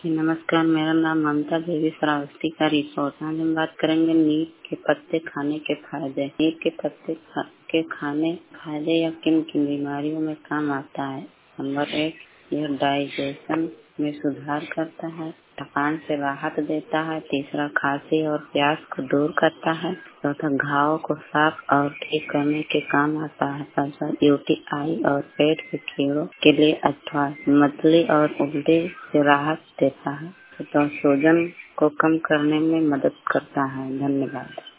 जी नमस्कार, मेरा नाम ममता देवी श्रावस्ती का रिपोर्ट। आज हम बात करेंगे नीम के पत्ते खाने के फायदे। नीम के पत्ते के खाने फायदे या किन किन बीमारियों में काम आता है। नंबर 1, यह डाइजेशन में सुधार करता है। थकान से राहत देता है। तीसरा, खांसी और प्यास को दूर करता है। चौथा, घाव को साफ और ठीक करने के काम आता है। पांचवा, यूटीआई और पेट के कीड़ों के लिए अच्छा, मतली और उल्टी से राहत देता है। तो सूजन को कम करने में मदद करता है। धन्यवाद।